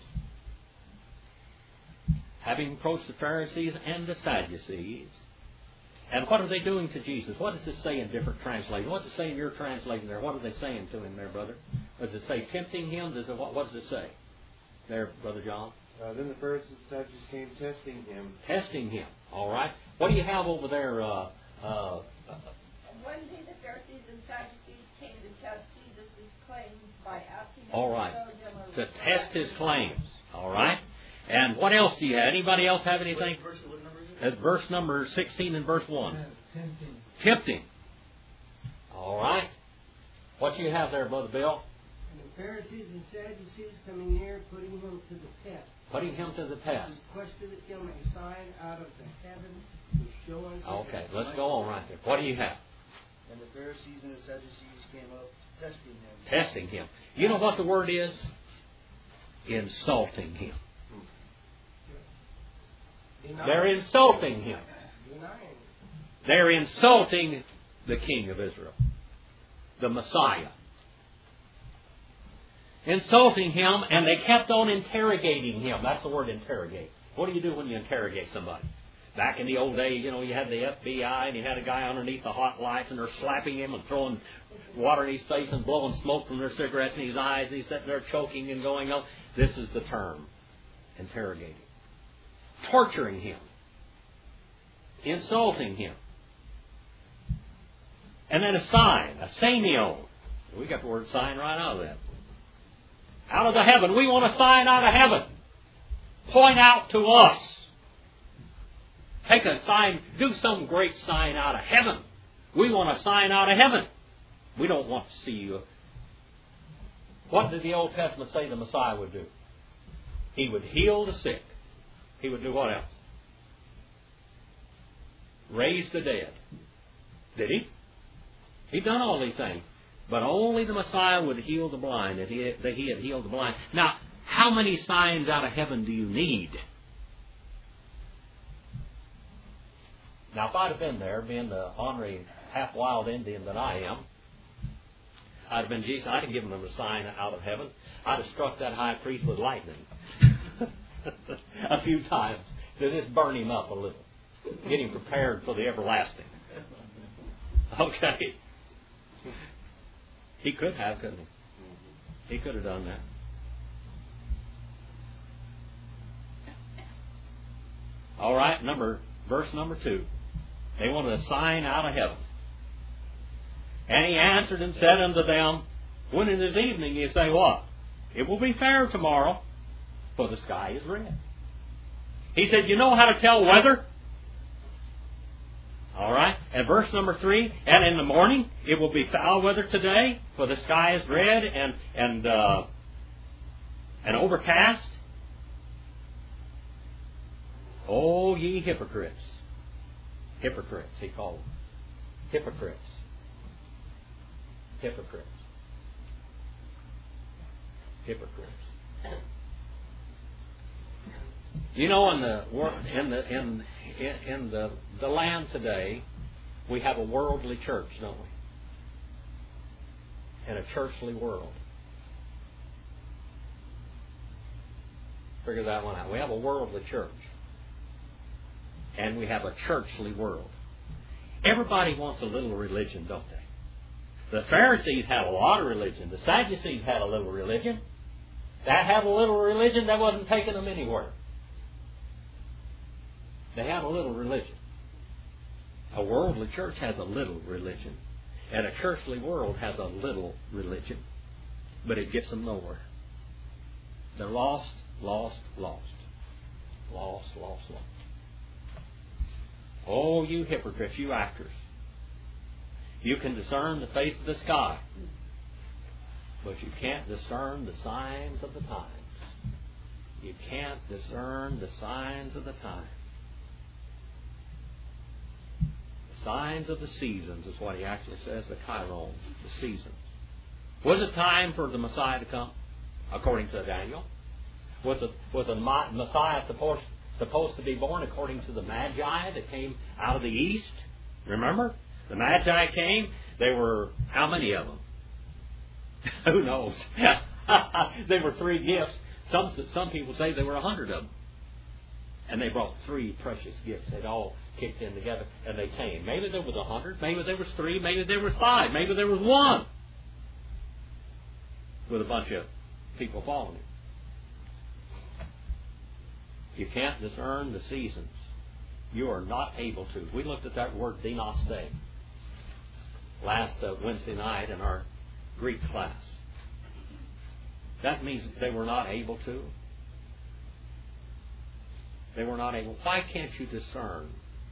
Having approached the Pharisees and the Sadducees. And what are they doing to Jesus? What does it say in different translations? What does it say in your translation there? What are they saying to him there, brother? Does it say tempting him? Does it, what, what does it say there, Brother John? Uh, then the Pharisees and Sadducees came testing him. Testing him. All right. What do you have over there? Uh, uh, One day the Pharisees and Sadducees came to test Jesus' claims by asking him all right. to show them a To test his claims. All right. And what else do you have? Anybody else have anything? Verse, what number is it? That's verse number sixteen and verse one. Tempting. Tempting. All right. What do you have there, Brother Bill? And the Pharisees and Sadducees coming near, putting him to the test. Putting him to the test. Requested him a sign out of the heavens to show unto Okay, them. let's go on right there. What do you have? And the Pharisees and the Sadducees came up, testing him. Testing him. You know what the word is? Insulting him. Denying. They're insulting him. Denying. They're insulting the King of Israel, the Messiah. Insulting him, and they kept on interrogating him. That's the word interrogate. What do you do when you interrogate somebody? Back in the old days, you know, you had the F B I, and you had a guy underneath the hot lights, and they're slapping him and throwing water in his face and blowing smoke from their cigarettes in his eyes, and he's sitting there choking and going on. This is the term, interrogating. Torturing him. Insulting him. And then a sign, a semeion. We got the word sign right out of that. Out of the heaven. We want a sign out of heaven. Point out to us. Take a sign, do some great sign out of heaven. We want a sign out of heaven. We don't want to see you. What did the Old Testament say the Messiah would do? He would heal the sick. He would do what else? Raise the dead. Did he? He'd done all these things. But only the Messiah would heal the blind, that he, that he had healed the blind. Now, how many signs out of heaven do you need? Now, if I'd have been there, being the ornery, half-wild Indian that I am, I'd have been Jesus. I'd have given them a sign out of heaven. I'd have struck that high priest with lightning a few times to just burn him up a little, get him prepared for the everlasting. Okay. He could have, couldn't he? He could have done that. All right, number verse number two. They wanted a sign out of heaven. And he answered and said unto them, when it is evening, you say what? It will be fair tomorrow, for the sky is red. He said, you know how to tell weather? All right. And verse number three, and in the morning it will be foul weather today, for the sky is red and and uh, and overcast. Oh, ye hypocrites! Hypocrites, he called them. Hypocrites. Hypocrites. Hypocrites. You know, in the in the in in the the land today, we have a worldly church, don't we? And a churchly world. Figure that one out. We have a worldly church, and we have a churchly world. Everybody wants a little religion, don't they? The Pharisees had a lot of religion. The Sadducees had a little religion. That had a little religion that wasn't taking them anywhere. They had a little religion. A worldly church has a little religion. And a churchly world has a little religion. But it gets them nowhere. They're lost, lost, lost. Lost, lost, lost. Oh, you hypocrites, you actors. You can discern the face of the sky. but you can't discern the signs of the times. You can't discern the signs of the times. The signs of the seasons is what he actually says, the chiron, the seasons. Was it time for the Messiah to come, according to Daniel? Was the, was the Messiah supposed, supposed to be born according to the Magi that came out of the east? Remember? The Magi came. They were, how many of them? Who knows? They were three gifts. Some, some people say there were a hundred of them. And they brought three precious gifts. They'd all kicked in together and they came. Maybe there was a hundred. Maybe there was three. Maybe there was five. Maybe there was one. With a bunch of people following him. You can't discern the seasons. You are not able to. We looked at that word dinoste last uh, Wednesday night in our Greek class. That means they were not able to. They were not able. Why can't you discern?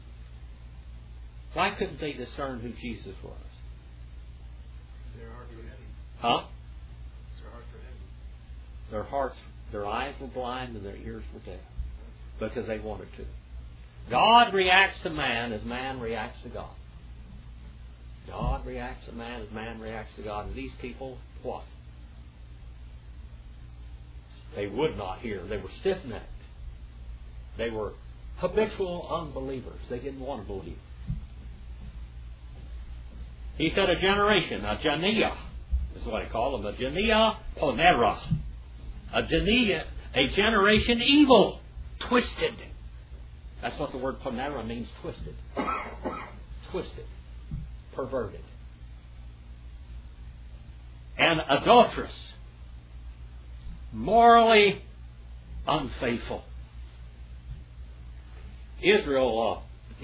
Why couldn't they discern who Jesus was? Their hearts were heavy. Huh? Their hearts were heavy. Their hearts, their eyes were blind and their ears were deaf because they wanted to. God reacts to man as man reacts to God. God reacts to man as man reacts to God. And these people, what? They would not hear. They were stiff-necked. They were habitual unbelievers. They didn't want to believe. He said a generation, a genia, is what I call them, a genia ponera. A genia, a generation evil, twisted. That's what the word ponera means, twisted. Twisted. Perverted. And adulterous. Morally unfaithful. Israel, uh,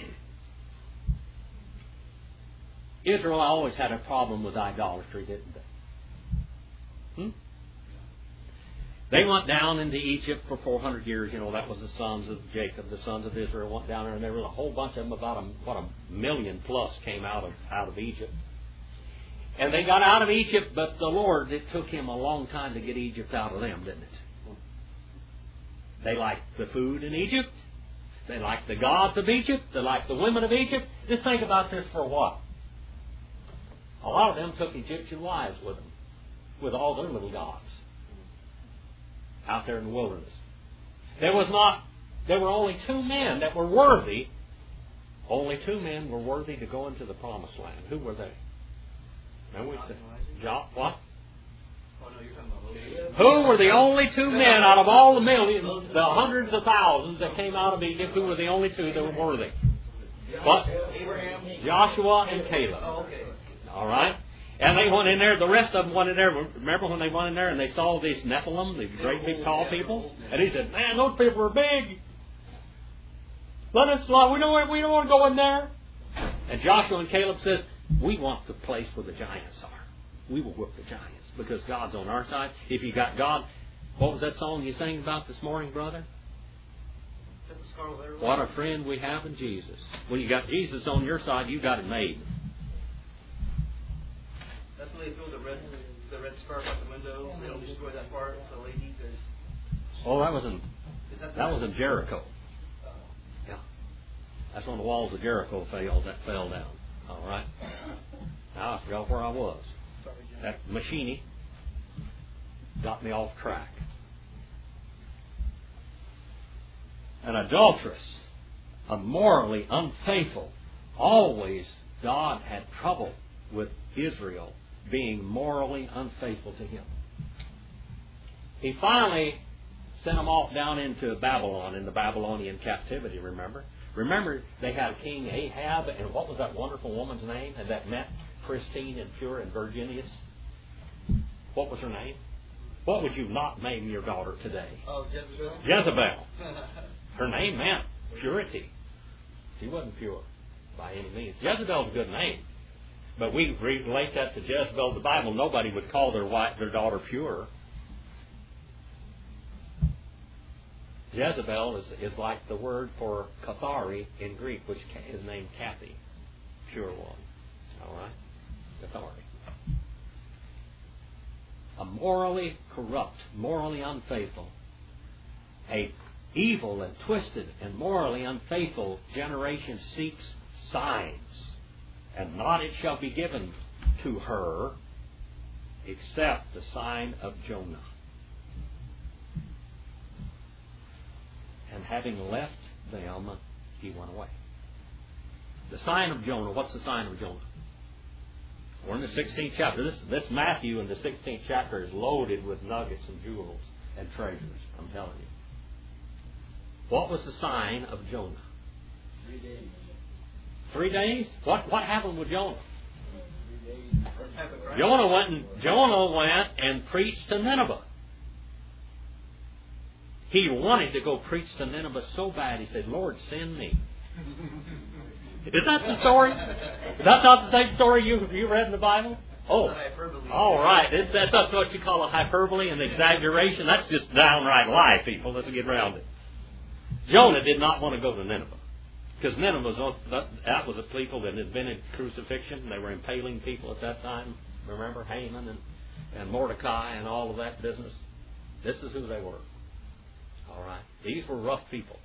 Israel always had a problem with idolatry, didn't they? Hmm? They went down into Egypt for four hundred years. You know, that was the sons of Jacob, the sons of Israel went down there, and there was a whole bunch of them, about a, what a million plus came out of out of Egypt. And they got out of Egypt, but the Lord, it took him a long time to get Egypt out of them, didn't it? They liked the food in Egypt. They liked the gods of Egypt. They liked the women of Egypt. Just think about this for a while. A lot of them took Egyptian wives with them, with all their little gods, out there in the wilderness. There was not, there were only two men that were worthy. Only two men were worthy to go into the promised land. Who were they? No, we said, John, what? Oh, no, you're talking about Moses. Who were the only two men out of all the millions, the hundreds of thousands that came out of Egypt? Who were the only two that were worthy? What? Abraham. Joshua and Caleb. Oh, okay. All right? And they went in there, the rest of them went in there. Remember when they went in there and they saw these Nephilim, these great big tall people? And he said, man, those people are big. Let us, we don't, we don't want to go in there. And Joshua and Caleb says, we want the place where the giants are. We will whip the giants because God's on our side. If you got God, what was that song you sang about this morning, brother? What a friend we have in Jesus. When you got Jesus on your side, you got it made. That's when they throw the red, the red scarf out the window. They don't destroy that part, the lady. Cause oh, that was in that, that was in Jericho. Yeah, that's when the walls of Jericho fell that fell down. All right. Now I forgot where I was. That machine got me off track. An adulteress, a morally unfaithful. Always God had trouble with Israel being morally unfaithful to Him. He finally sent them off down into Babylon in the Babylonian captivity, remember? Remember, they had King Ahab, and what was that wonderful woman's name that met pristine and pure and virginious? What was her name? What would you not name your daughter today? Oh, Jezebel. Jezebel. Her name meant purity. She wasn't pure by any means. Jezebel's a good name. But we relate that to Jezebel. The Bible, nobody would call their wife, their daughter pure. Jezebel is, is like the word for Cathari in Greek, which is named Kathy, pure one. All right? Cathari. a morally corrupt, morally unfaithful, a evil and twisted and morally unfaithful generation seeks signs, and not it shall be given to her except the sign of Jonah. And having left them, he went away. The sign of Jonah. What's the sign of Jonah? We're in the sixteenth chapter. This, this Matthew in the sixteenth chapter is loaded with nuggets and jewels and treasures. I'm telling you. What was the sign of Jonah? Three days. Three days? What what happened with Jonah? Three days. Jonah went and Jonah went and preached to Nineveh. He wanted to go preach to Nineveh so bad he said, "Lord, send me." Is that the story? That's not the same story you you read in the Bible? Oh, all right. It's, that's, that's what you call a hyperbole and exaggeration. That's just downright lie, people. Let's get around it. Jonah did not want to go to Nineveh, because Nineveh was that was a people that had been in crucifixion. They were impaling people at that time. Remember Haman and, and Mordecai and all of that business. This is who they were. All right, these were rough people.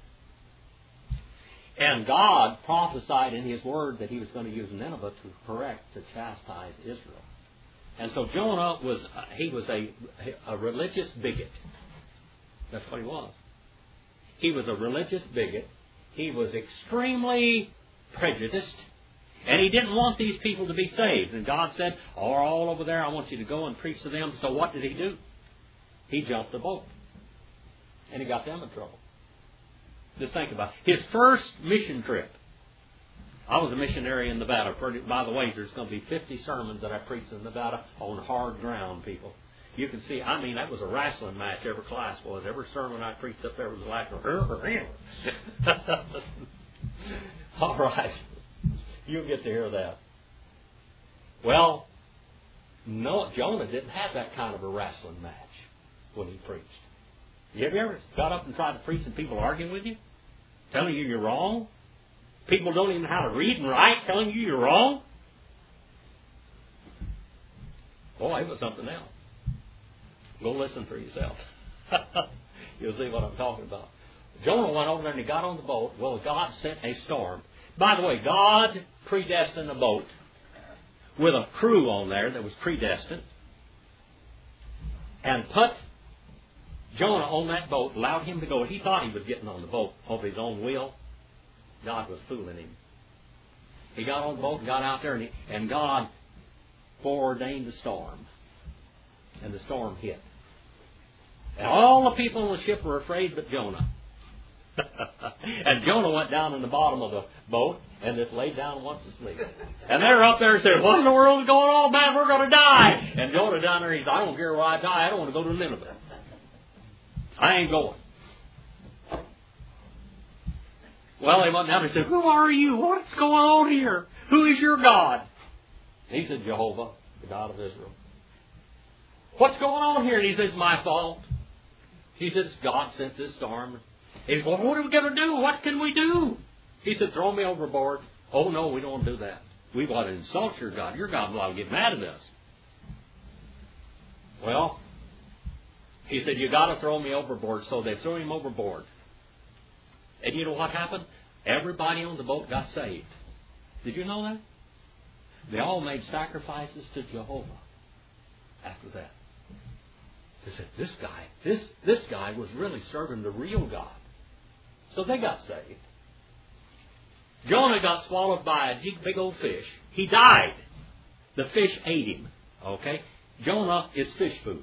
And God prophesied in His Word that He was going to use Nineveh to correct, to chastise Israel. And so Jonah was, uh, he was a, a religious bigot. That's what he was. He was a religious bigot. He was extremely prejudiced. And he didn't want these people to be saved. And God said, oh, all over there, I want you to go and preach to them. So what did he do? He jumped the boat. And he got them in trouble. Just think about it. His first mission trip. I was a missionary in Nevada. By the way, there's going to be fifty sermons that I preached in Nevada on hard ground, people. You can see, I mean, that was a wrestling match, every class was. Every sermon I preached up there was like, all right. You'll get to hear that. Well, no, Jonah didn't have that kind of a wrestling match when he preached. Have you ever got up and tried to preach and people arguing with you? Telling you you're wrong? People don't even know how to read and write, telling you you're wrong? Boy, it was something else. Go listen for yourself. You'll see what I'm talking about. Jonah went over there and he got on the boat. Well, God sent a storm. By the way, God predestined a boat with a crew on there that was predestined and put Jonah on that boat, allowed him to go. He thought he was getting on the boat of his own will. God was fooling him. He got on the boat and got out there, and, he, and God foreordained the storm. And the storm hit. And all the people on the ship were afraid but Jonah. And Jonah went down in the bottom of the boat and just laid down and went to sleep. And they're up there and said, what in the world is going on, man? We're going to die. And Jonah down there, he said, I don't care where I die. I don't want to go to Nineveh. I ain't going. Well, they went down and said, who are you? What's going on here? Who is your God? He said, Jehovah, the God of Israel. What's going on here? And he says, my fault. He says, God sent this storm. He said, well, what are we going to do? What can we do? He said, throw me overboard. Oh, no, we don't want to do that. We want to insult your God. Your God will get mad at us. Well, he said, you got to throw me overboard. So they threw him overboard. And you know what happened? Everybody on the boat got saved. Did you know that? They all made sacrifices to Jehovah after that. They said, this guy, this, this guy was really serving the real God. So they got saved. Jonah got swallowed by a big old fish. He died. The fish ate him. Okay? Jonah is fish food.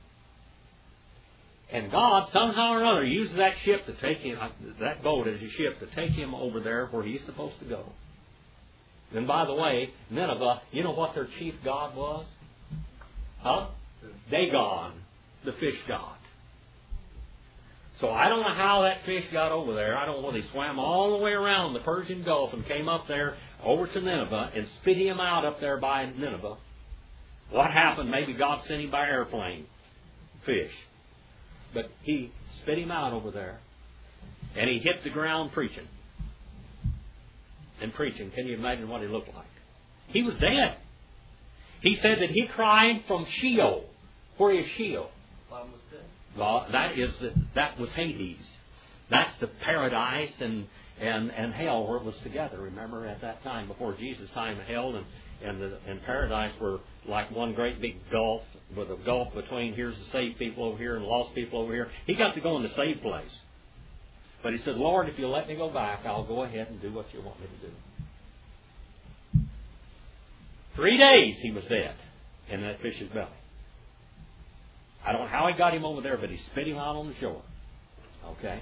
And God, somehow or other, uses that ship to take him, that boat as a ship to take him over there where he's supposed to go. And by the way, Nineveh, you know what their chief god was? Huh? Dagon, the fish god. So I don't know how that fish got over there. I don't know whether he swam all the way around the Persian Gulf and came up there over to Nineveh and spit him out up there by Nineveh. What happened? Maybe God sent him by airplane. Fish. But he spit him out over there. And he hit the ground preaching. And preaching. Can you imagine what he looked like? He was dead. He said that he cried from Sheol. Where is Sheol? Bottom was dead. Well, that is the, that was Hades. That's the paradise and, and, and hell where it was together. Remember at that time, before Jesus' time, hell and, and, the, and paradise were like one great big gulf with a gulf between. Here's the saved people over here and the lost people over here. He got to go in the saved place. But he said, Lord, if you'll let me go back, I'll go ahead and do what you want me to do. Three days he was dead in that fish's belly. I don't know how he got him over there, but he spit him out on the shore. Okay?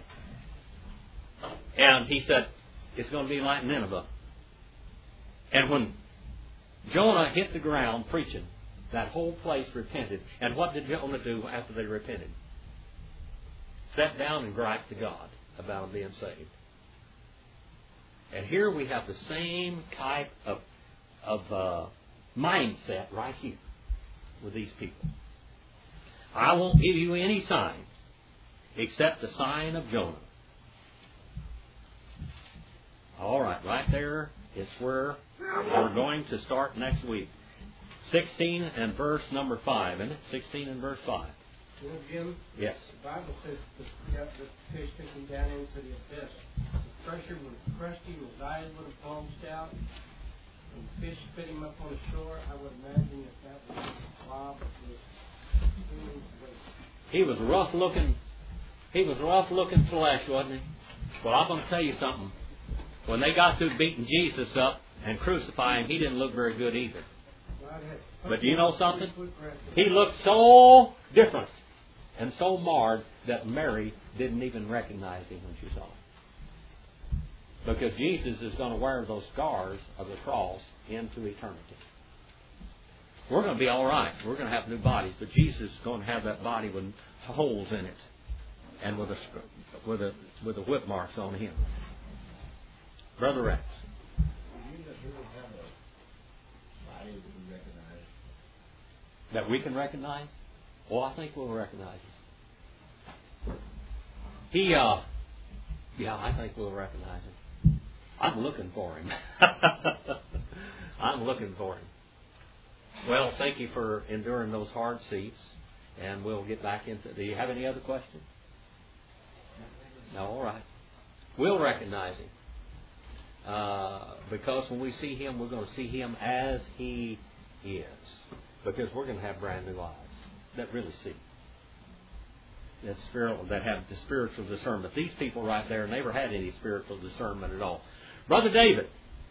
And he said, it's going to be like Nineveh. And when Jonah hit the ground preaching, that whole place repented. And what did Jonah do after they repented? Sat down and griped to God about them being saved. And here we have the same type of, of uh, mindset right here with these people. I won't give you any sign except the sign of Jonah. All right, right there is where we're going to start next week. sixteen and verse number five, isn't it? sixteen and verse five. You know, Jim? Yes. The Bible says the, the, the fish took him down into the abyss. The pressure was crusty, and his eyes would have bulged out. And the fish spit him up on the shore. I would imagine that that was Bob was human waste. He was rough looking. He was rough looking flesh, wasn't he? Well, I'm going to tell you something. When they got through beating Jesus up and crucifying him, he didn't look very good either. But do you know something? He looked so different and so marred that Mary didn't even recognize him when she saw him. Because Jesus is going to wear those scars of the cross into eternity. We're going to be all right. We're going to have new bodies, but Jesus is going to have that body with holes in it and with a with a with the whip marks on him. Brother Rex. That we can recognize? Well, I think we'll recognize him. He, uh, yeah, I think we'll recognize him. I'm looking for him. I'm looking for him. Well, thank you for enduring those hard seats, and we'll get back into. Do you have any other questions? No, all right. We'll recognize him. Uh, because when we see him, we're going to see him as he is. Because we're going to have brand new eyes that really see. That spiritual, that have the spiritual discernment. These people right there never had any spiritual discernment at all. Brother David,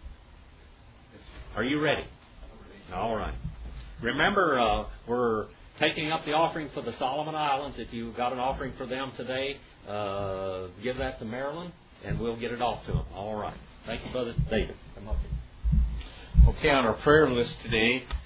are you ready? All right. Remember, uh, we're taking up the offering for the Solomon Islands. If you've got an offering for them today, uh, give that to Marilyn, and we'll get it off to them. All right. Thank you, Brother David. Come up here. Okay, on our prayer list today,